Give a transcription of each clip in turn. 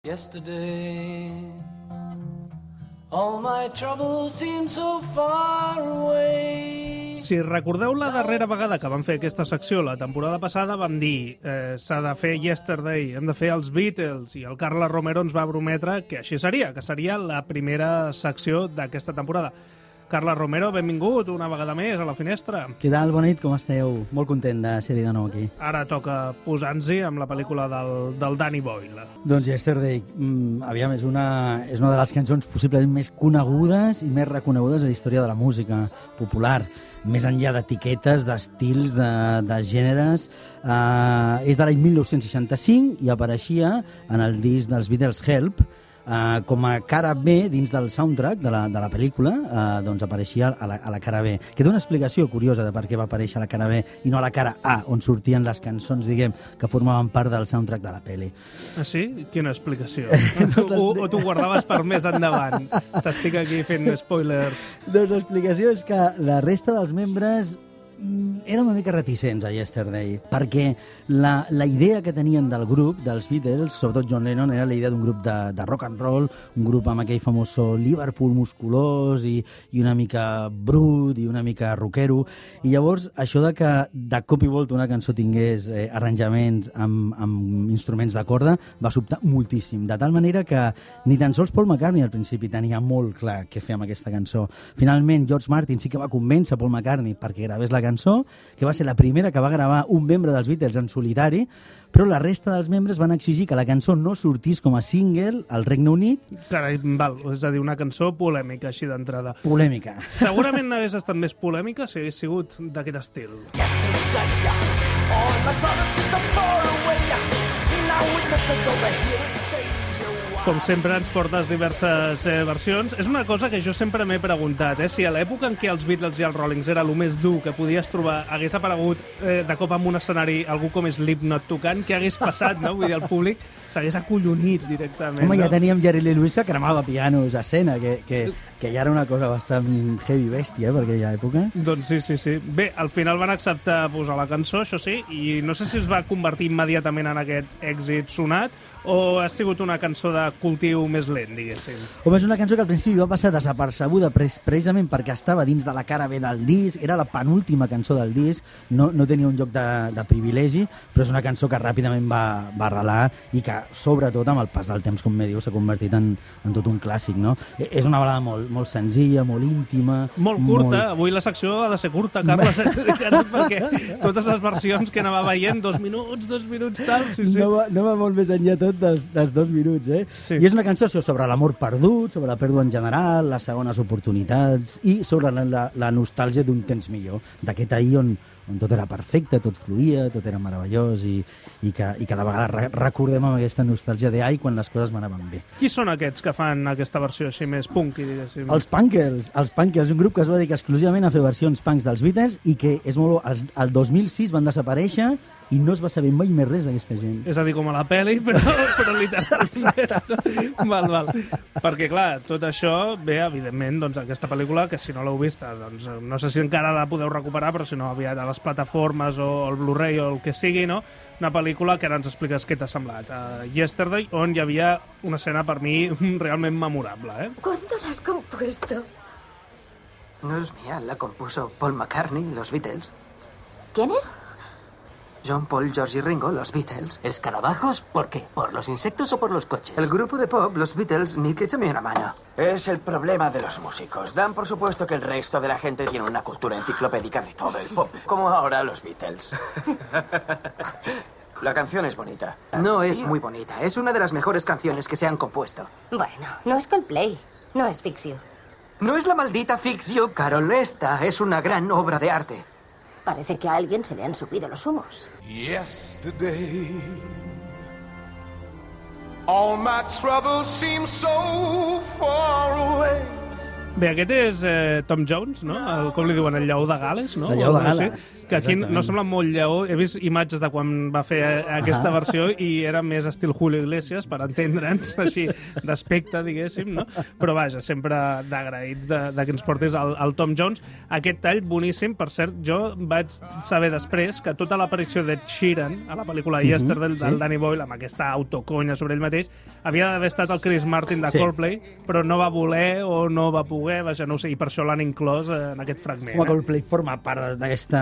Yesterday, all my troubles seem so far away. Si recordeu la darrera vegada que vam fer aquesta secció, la temporada passada, vam dir s'ha de fer Yesterday, hem de fer els Beatles, i el Carles Romero ens va prometre que així seria, que seria la primera secció d'aquesta temporada. Carles Romero, benvingut una vegada més a la finestra. Què tal? Bona nit, com esteu? Molt content de ser-hi de nou aquí. Ara toca posar-nos-hi amb la pel·lícula del Danny Boyle. Doncs Yesterday, aviam, és una de les cançons possiblement més conegudes i més reconegudes a la història de la música popular. Més enllà d'etiquetes, d'estils, de gèneres. És de l'any 1965 i apareixia en el disc dels Beatles Help, com a cara B dins del soundtrack de la pel·lícula, doncs apareixia a la cara B. Que té una explicació curiosa de per què va aparèixer a la cara B i no a la cara A, on sortien les cançons, diguem, que formaven part del soundtrack de la pel·li. Ah, sí? Quina explicació? O t'ho guardaves per més endavant? T'estic aquí fent spoilers. Doncs l'explicació és que la resta dels membres eren una mica reticents a Yesterday, perquè la idea que tenien del grup, dels Beatles, sobretot John Lennon, era la idea d'un grup de rock and roll, un grup amb aquell famós Liverpool musculós i una mica brut i una mica rockero, i llavors això de que de cop i volta una cançó tingués arranjaments amb instruments de corda va sobtar moltíssim, de tal manera que ni tan sols Paul McCartney al principi tenia molt clar què fer amb aquesta cançó. Finalment George Martin sí que va convèncer Paul McCartney perquè gravés la cançó, que va ser la primera que va gravar un membre dels Beatles en solitari, però la resta dels membres van exigir que la cançó no sortís com a single al Regne Unit. Carai, val, és a dir, una cançó polèmica, així d'entrada. Polèmica. Segurament n'hagués estat més polèmica si hagués sigut d'aquest estil. Com sempre ens portes diverses versions. És una cosa que jo sempre m'he preguntat, si a l'època en què els Beatles i els Rollings era el més dur que podies trobar, hagués aparegut de cop en un escenari algú com Slipknot tocant, què hagués passat, no? Vull dir, el públic s'hagués acollonit directament. Home, ja teníem Jerry Lee Lewis que cremava pianos a escena, que ja era una cosa bastant heavy bèstia per aquella època. Doncs sí. Bé, al final van acceptar posar la cançó, això sí, i no sé si es va convertir immediatament en aquest èxit sonat, o ha sigut una cançó de cultiu més lent, diguéssim? Home, és una cançó que al principi va passar desapercebuda precisament perquè estava dins de la cara B del disc, era la penúltima cançó del disc, no tenia un lloc de privilegi, però és una cançó que ràpidament va arrelar i que, sobretot, amb el pas del temps, com me diu, s'ha convertit en tot un clàssic, no? És una balada molt senzilla, molt íntima... Molt curta, avui la secció ha de ser curta, Carles, perquè totes les versions que anava veient, 2 minuts, tal... Sí. No va molt més enllà tot dels 2 minuts, Sí. I és una cançó sobre l'amor perdut, sobre la pèrdua en general, les segones oportunitats i sobre la nostàlgia d'un temps millor, d'aquest ahir on tot era perfecte, tot fluïa, tot era meravellós i que de vegades recordem amb aquesta nostàlgia d'ahir quan les coses m'anaven bé. Qui són aquests que fan aquesta versió així més punky, diguéssim? Els Punkers, un grup que es va dedicar exclusivament a fer versions punks dels Beatles i que, és molt bo, el 2006 van desaparèixer i no es va saber mai més res d'aquesta gent. És a dir, com a la pel·li, però literalment. Val. Perquè, clar, tot això ve, evidentment, doncs, aquesta pel·lícula, que si no l'heu vista, doncs, no sé si encara la podeu recuperar, però si no, aviat a les plataformes o el Blu-ray o el que sigui, no? Una pel·lícula que ara ens expliques què t'ha semblat. Yesterday, on hi havia una escena, per mi, realment memorable, ¿Cuándo la has compuesto? No es mía, la compuso Paul McCartney, los Beatles. ¿Quiénes? John, Paul, George y Ringo, los Beatles. ¿Escarabajos? ¿Por qué? ¿Por los insectos o por los coches? El grupo de pop, los Beatles, Nick, échame una mano. Es el problema de los músicos. Dan por supuesto que el resto de la gente tiene una cultura enciclopédica de todo el pop, como ahora los Beatles. La canción es bonita. No es muy bonita. Es una de las mejores canciones que se han compuesto. Bueno, no es Coldplay. No es Fix You. No es la maldita Fix You, Carol. Esta es una gran obra de arte. Parece que a alguien se le han subido los humos. Yesterday, all my troubles seem so far away. Bé, aquest és Tom Jones, no? Com li diuen, el lleó de Gal·les, no? El lleó de O algo així, Gal·les, que aquí exactament. no sembla molt lleó. He vist imatges de quan va fer aquesta versió i era més estil Julio Iglesias, per entendre'ns, així, d'aspecte, diguéssim, no? Però vaja, sempre d'agraïts de que ens portis el Tom Jones. Aquest tall boníssim, per cert, jo vaig saber després que tota l'aparició de Sheeran a la pel·lícula Yesterday del Danny Boyle, amb aquesta autoconya sobre ell mateix, havia d'haver estat el Chris Martin de Coldplay, però no va voler o no va poder, vaja, no ho sé, i per això l'han inclòs en aquest fragment. Home, Coldplay forma part d'aquest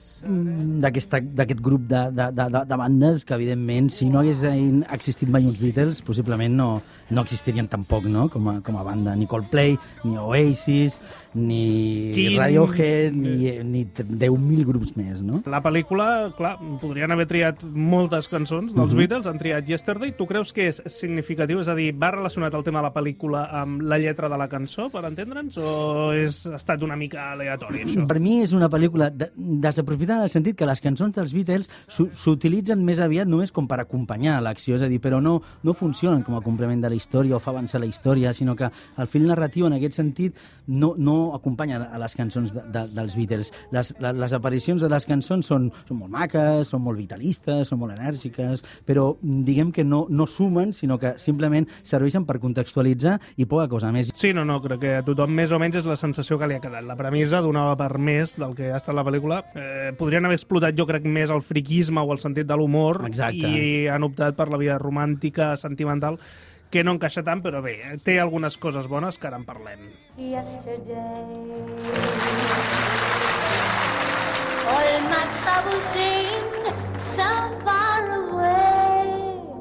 grup de bandes que, evidentment, si no hagués existit mai uns Beatles, possiblement no existirien tampoc, no?, com a banda. Ni Coldplay, ni Oasis, ni Radiohead, ni 10.000 grups més, no? La pel·lícula, clar, podrien haver triat moltes cançons dels Beatles, han triat Yesterday. Tu creus que és significatiu? És a dir, va relacionat el tema de la pel·lícula amb la lletra de la cançó, per entendre'ns, o ha estat una mica aleatori, això? Per mi és una pel·lícula desaprofitada en el sentit que les cançons dels Beatles s'utilitzen més aviat només com per acompanyar l'acció, és a dir, però no funcionen com a complement de la història o fa avançar la història, sinó que el fil narratiu en aquest sentit no acompanya a les cançons dels Beatles. Les aparicions de les cançons són molt maques, són molt vitalistes, són molt enèrgiques, però diguem que no sumen, sinó que simplement serveixen per contextualitzar i poca cosa més. Sí, no, crec que a tothom més o menys és la sensació que li ha quedat. La premissa donava per més del que ha estat la pel·lícula. Podrien haver explotat, jo crec, més el friquisme o el sentit de l'humor. Exacte. I han optat per la via romàntica, sentimental, que no encaixa tant, però bé, té algunes coses bones que ara en parlem. Yesterday, all my troubles seem so far away.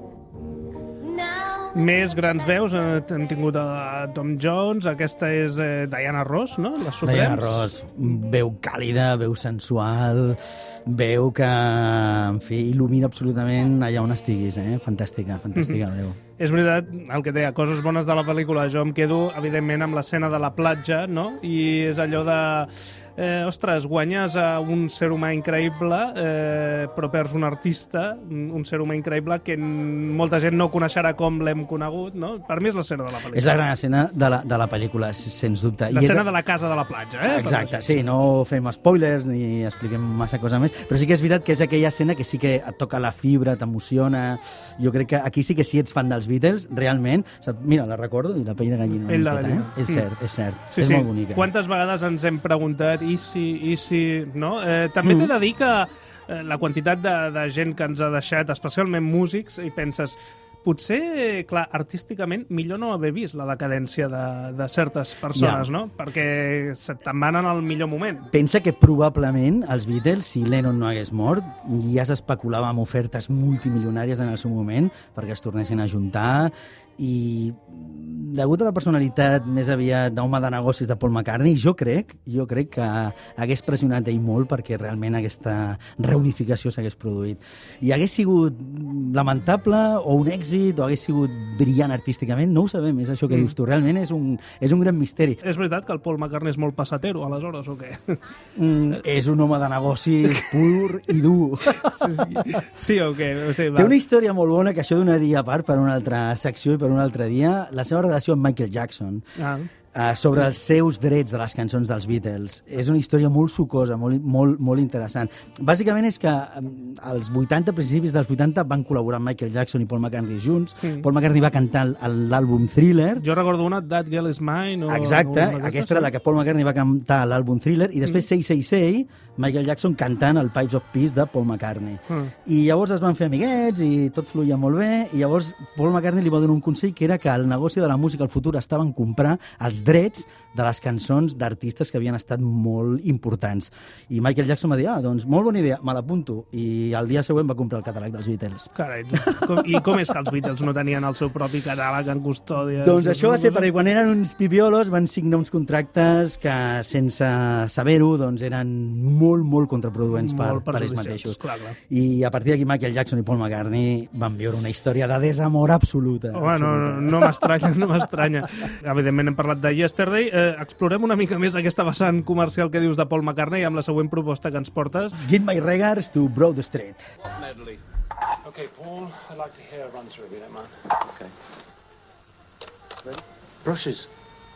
Now Més grans veus, hem tingut a Tom Jones, aquesta és Diana Ross, no? Les Suprems. Diana Ross, veu càlida, veu sensual, veu que, en fi, il·lumina absolutament allà on estiguis, Fantàstica la veu. És veritat, el que deia, coses bones de la pel·lícula. Jo em quedo, evidentment, amb l'escena de la platja, no? I és allò de... ostres, guanyes a un ser humà increïble, però perds un artista, un ser humà increïble que molta gent no coneixerà com l'hem conegut, no? Per mi és l'escena de la pel·lícula. És la gran escena de la pel·lícula, sens dubte. L'escena de la casa de la platja, Exacte, sí, no fem spoilers ni expliquem massa cosa més, però sí que és veritat que és aquella escena que sí que et toca la fibra, t'emociona. Jo crec que aquí sí que si ets fan dels Beatles, realment, mira, la recordo i la pell de gallina. Pell de gallina. És cert, Sí, és molt bonica. Quantes vegades ens hem preguntat i si, no? També t'he de dir que la quantitat de gent que ens ha deixat, especialment músics, i penses... Potser, clar, artísticament, millor no haver vist la decadència de certes persones, no? Perquè te'n van en el millor moment. Pensa que probablement els Beatles, si Lennon no hagués mort, ja s'especulava amb ofertes multimilionàries en el seu moment perquè es tornessin a juntar, i degut a la personalitat més aviat d'home de negocis de Paul McCartney, jo crec que hagués pressionat ell molt perquè realment aquesta reunificació s'hagués produït. I hagués sigut lamentable o un èxit o hagués sigut brillant artísticament, no ho sabem, és això que dius tu, realment és un gran misteri. És veritat que el Paul McCartney és molt passatero, aleshores, o què? És un home de negocis pur i dur. Sí o què? O sigui, té una història molt bona que això donaria part per una altra secció i per un altre dia, la seva relació amb Michael Jackson. Sobre els seus drets de les cançons dels Beatles. És una història molt sucosa, molt interessant. Bàsicament és que als 80, principis dels 80, van col·laborar amb Michael Jackson i Paul McCartney junts. Paul McCartney va cantar l'àlbum Thriller. Jo recordo una, That Girl Is Mine. Exacte, aquesta era la que Paul McCartney va cantar a l'àlbum Thriller, i després 666, Michael Jackson cantant el Pipes of Peace de Paul McCartney. I llavors es van fer amiguets i tot fluïa molt bé, i llavors Paul McCartney li va donar un consell que era que el negoci de la música al futur estava en comprar els drets de les cançons d'artistes que havien estat molt importants. I Michael Jackson va dir, doncs molt bona idea, me l'apunto. I el dia següent va comprar el catàleg dels Beatles. Carai, i com és que els Beatles no tenien el seu propi catàleg en custòdia? Doncs això va ser perquè quan eren uns pipiolos van signar uns contractes que, sense saber-ho, doncs eren molt contraproduents per ells mateixos. Clar. I a partir d'aquí Michael Jackson i Paul McCartney van viure una història de desamor absoluta. No m'estranya. Evidentment hem parlat de Yesterday. Explorem una mica més aquesta vessant comercial que dius de Paul McCartney amb la següent proposta que ens portes. Give my regards to Broad Street. Medley. Okay, Paul, I'd like to hear a run through, if you don't mind. Okay. Ready? Brushes.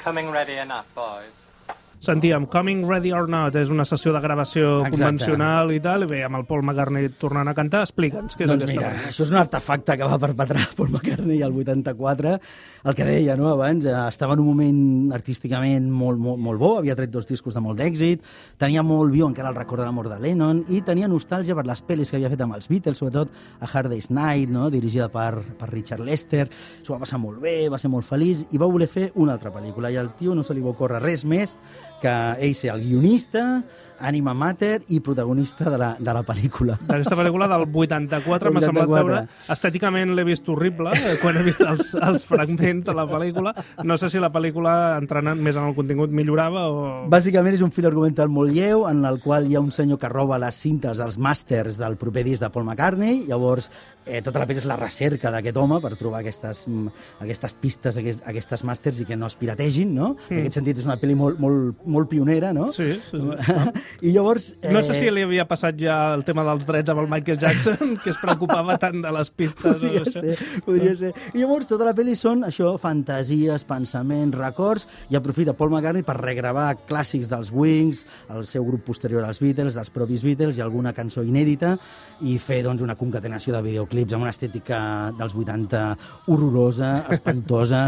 Coming ready or not, boys. Sentíem Coming Ready or Not, és una sessió de gravació convencional i tal, i veiem el Paul McCartney tornant a cantar. Explica'ns què és aquesta Mira, això és un artefacte que va perpetrar Paul McCartney al 84. El que deia, no, abans, estava en un moment artísticament molt bo, havia tret 2 discos de molt d'èxit, tenia molt viu encara el record de l'amor de Lennon i tenia nostàlgia per les pel·lis que havia fet amb els Beatles, sobretot A Hard Day's Night, no, dirigida per Richard Lester. S'ho va passar molt bé, va ser molt feliç i va voler fer una altra pel·lícula i al tio no se li va ocórrer res més que ell ser el guionista, ànima mater i protagonista de la pel·lícula. D'aquesta pel·lícula del 84 m'ha semblat veure. Estèticament l'he vist horrible quan he vist els fragments de la pel·lícula. No sé si la pel·lícula, entrant més en el contingut, millorava o... Bàsicament és un fil argumental molt lleu en el qual hi ha un senyor que roba les cintes, els màsters del proper disc de Paul McCartney. Llavors, tota la pel·li és la recerca d'aquest home per trobar aquestes pistes, aquestes màsters i que no es pirategin, no? En aquest sentit és una pel·li molt pionera, no? Sí. I llavors... No sé si li havia passat ja el tema dels drets amb el Michael Jackson, que es preocupava tant de les pistes. Podria ser. I llavors tota la pel·li són això, fantasies, pensaments, records, i aprofita Paul McCartney per regravar clàssics dels Wings, el seu grup posterior als Beatles, dels propis Beatles, i alguna cançó inèdita, i fer doncs, una concatenació de videoclips amb una estètica dels 80 horrorosa, espantosa,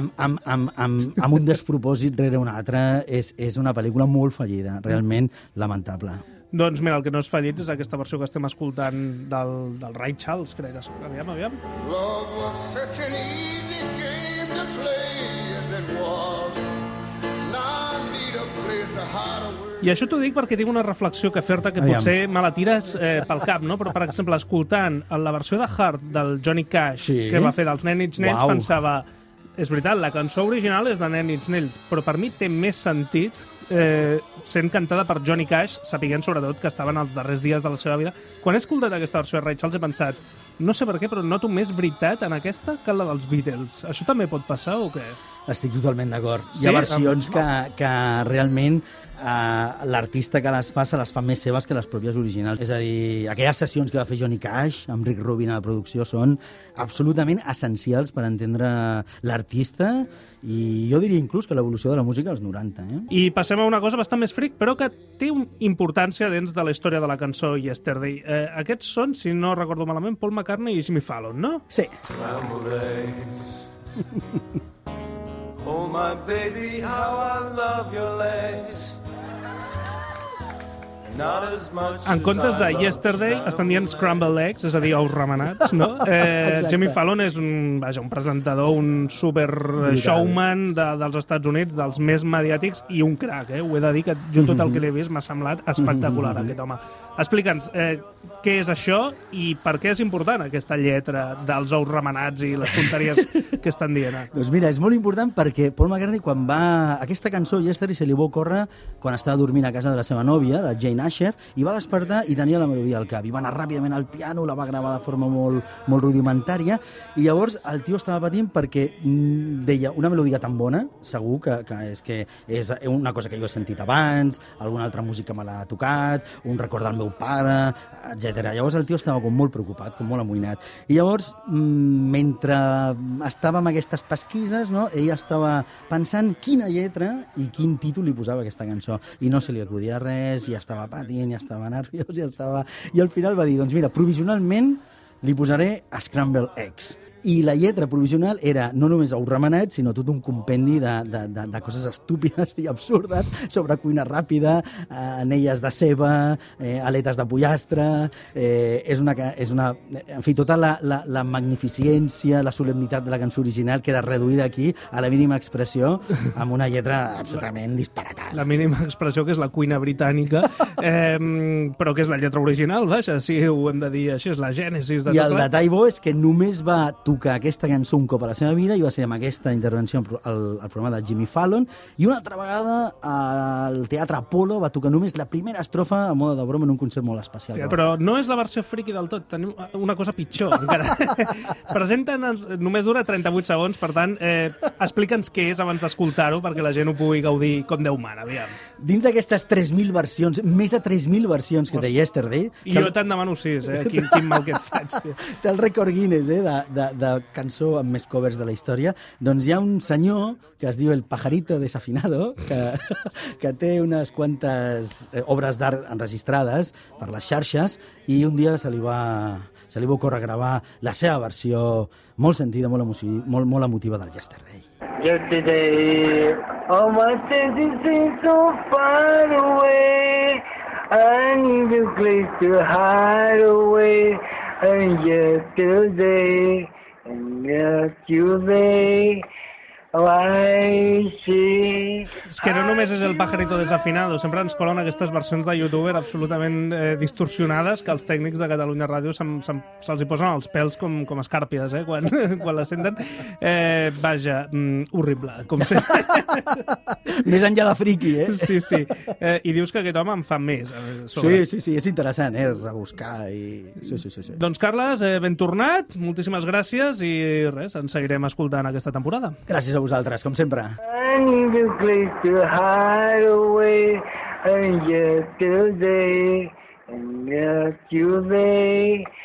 amb un despropòsit rere un altre. És una pel·lícula molt fallida, realment lamentable. Doncs mira, el que no és fallit és aquesta versió que estem escoltant del Ray Charles, crec. Aviam. Love was such an easy game to play as it was. Now I need a place to hide away. I això t'ho dic perquè tinc una reflexió que fer-te que potser me la tires pel cap, no? Però, per exemple, escoltant la versió de Heart del Johnny Cash, que va fer dels Nine Inch Nails, pensava... És veritat, la cançó original és de Nine Inch Nails, però per mi té més sentit sent cantada per Johnny Cash, sapiguent sobretot que estaven els darrers dies de la seva vida. Quan he escoltat aquesta versió de Ray Charles he pensat, no sé per què, però noto més veritat en aquesta que en la dels Beatles. Això també pot passar o què? Estic totalment d'acord. Sí? Hi ha versions que realment l'artista que les fa se les fa més seves que les pròpies originals. És a dir, aquelles sessions que va fer Johnny Cash amb Rick Rubin a la producció són absolutament essencials per entendre l'artista i jo diria inclús que l'evolució de la música als 90. I passem a una cosa bastant més fric, però que té importància dins de la història de la cançó Yesterday. Aquests són, si no recordo malament, Paul McCartney i Jimmy Fallon, no? Sí. Oh my baby, how I love your legs. En comptes de Yesterday estan dient Scrambled Eggs, és a dir, ous remenats, no? Jimmy Fallon és un presentador, un super showman dels Estats Units, dels més mediàtics i un crac, ho he de dir, que jo tot el que l'he vist m'ha semblat espectacular, aquest home. Explica'ns, què és això i per què és important aquesta lletra dels ous remenats i les tonteries que estan dient? Doncs mira, és molt important perquè Paul McCartney, quan va... Aquesta cançó, Yesterday, se li va ocórrer quan estava dormint a casa de la seva nòvia, la Jane Asher, i va despertar i tenia la melodia al cap. I va anar ràpidament al piano, la va gravar de forma molt rudimentària, i llavors el tio estava patint perquè deia, una melodia tan bona, segur que és una cosa que jo he sentit abans, alguna altra música me l'ha tocat, un record del meu pare, etc. Llavors el tio estava com molt preocupat, com molt amoïnat. I llavors, mentre estava amb aquestes pesquises, no, ell estava pensant quina lletra i quin títol li posava aquesta cançó. I no se li acudia res, ja estava patint, ja estava nerviós, I al final va dir, doncs mira, provisionalment li posaré Scrambled Eggs. I la lletra provisional era no només ous remenats, sinó tot un compendi de coses estúpides i absurdes sobre cuina ràpida, anelles de ceba, aletes de pollastre... En fi, tota la magnificència, la solemnitat de la cançó original queda reduïda aquí a la mínima expressió amb una lletra absolutament disparatada. La mínima expressió, que és la cuina britànica, però que és la lletra original, vaja, si ho hem de dir així, és la gènesis de tot. I el detall bo és que només va tocar aquesta cançó un cop a la seva vida i va ser amb aquesta intervenció al programa de Jimmy Fallon, i una altra vegada al Teatre Apollo va tocar només la primera estrofa a moda de broma en un concert molt especial. Però no és la versió friki del tot, tenim una cosa pitjor encara. Presenten, només dura 38 segons, per tant, explica'ns què és abans d'escoltar-ho perquè la gent ho pugui gaudir com Déu mana, aviam. dins d'aquestes 3.000 versions, més de 3.000 versions que té Yesterday... I jo te'n demano 6, quin mal que et faig. Té el rècord Guinness de cançó amb més covers de la història. Doncs hi ha un senyor que es diu el Pajarito Desafinado, que té unes quantes obres d'art enregistrades per les xarxes, i un dia se li va ocórrer gravar la seva versió molt sentida, molt emotiva del Yesterday. Yesterday, all my senses seem so far away. I need a place to hide away. And yesterday, És que no només és el Pajarito Desafinado, sempre ens colen aquestes versions de youtuber absolutament distorsionades que els tècnics de Catalunya Ràdio se'ls hi posen els pèls com escàrpies, quan la senten. Vaja, horrible, com sempre. Més enllà de friqui, Sí. I dius que aquest home en fa més. Sí, és interessant, rebuscar i... Sí. Doncs, Carles, ben tornat, moltíssimes gràcies i res, ens seguirem escoltant aquesta temporada. Gràcies a vosaltres, com sempre. I need a place to hide away. And yesterday,